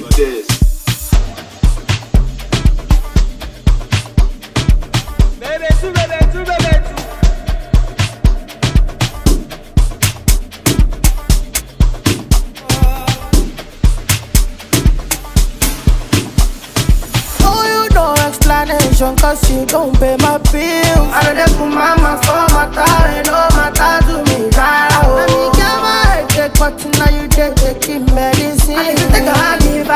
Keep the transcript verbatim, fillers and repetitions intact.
this. Baby, tu, baby, tu, baby, tu. Explanation, cause you don't pay my bills. I don't put my mouth for my time, and all my time to me now. Let me get my headache, but now you take taking medicine. I need to take a high give